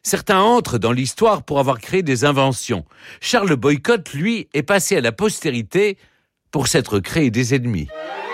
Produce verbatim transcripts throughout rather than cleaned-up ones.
Certains entrent dans l'histoire pour avoir créé des inventions. Charles Boycott, lui, est passé à la postérité pour s'être créé des ennemis.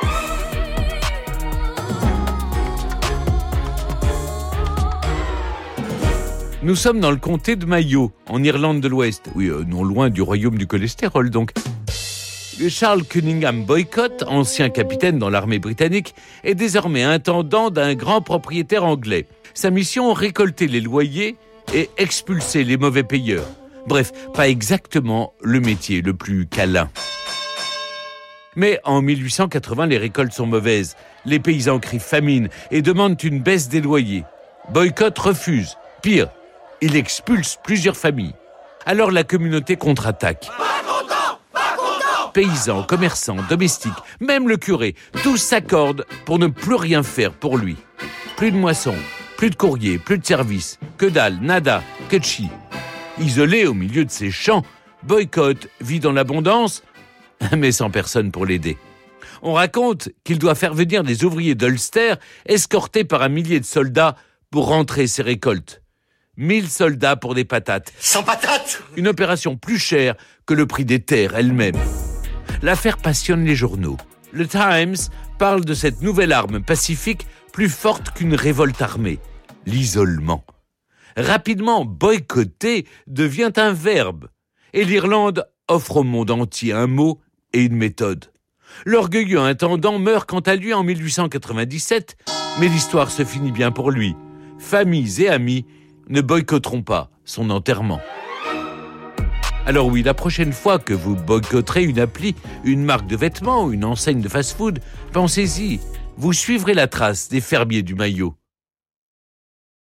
Nous sommes dans le comté de Mayo, en Irlande de l'Ouest. Oui, euh, non loin du royaume du cholestérol, donc. Charles Cunningham Boycott, ancien capitaine dans l'armée britannique, est désormais intendant d'un grand propriétaire anglais. Sa mission, récolter les loyers et expulser les mauvais payeurs. Bref, pas exactement le métier le plus câlin. Mais en mille huit cent quatre-vingts, les récoltes sont mauvaises. Les paysans crient famine et demandent une baisse des loyers. Boycott refuse. Pire, il expulse plusieurs familles. Alors la communauté contre-attaque. Pas content, pas content. Paysans, commerçants, domestiques, même le curé, tous s'accordent pour ne plus rien faire pour lui. Plus de moissons, plus de courriers, plus de services. Que dalle, nada, que de chi. Isolé au milieu de ses champs, Boycott vit dans l'abondance, mais sans personne pour l'aider. On raconte qu'il doit faire venir des ouvriers d'Ulster, escortés par un millier de soldats, pour rentrer ses récoltes. Mille soldats pour des patates. Sans patates. Une opération plus chère que le prix des terres elles-mêmes. L'affaire passionne les journaux. Le Times parle de cette nouvelle arme pacifique plus forte qu'une révolte armée. L'isolement. Rapidement, boycotter devient un verbe. Et l'Irlande offre au monde entier un mot et une méthode. L'orgueilleux intendant meurt quant à lui en mille huit cent quatre-vingt-dix-sept, mais l'histoire se finit bien pour lui. Familles et amis ne boycotteront pas son enterrement. Alors oui, la prochaine fois que vous boycotterez une appli, une marque de vêtements ou une enseigne de fast-food, pensez-y, vous suivrez la trace des fermiers du maillot.